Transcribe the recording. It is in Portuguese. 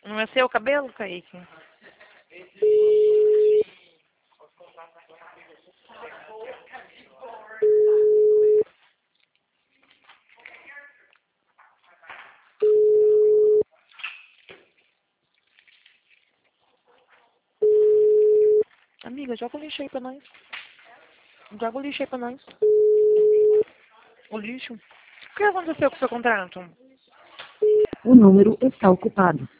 Não é seu cabelo, Kaique? Amiga, joga o lixo aí pra nós. Joga o lixo aí pra nós. O lixo? O que aconteceu com o seu contrato? O número está ocupado.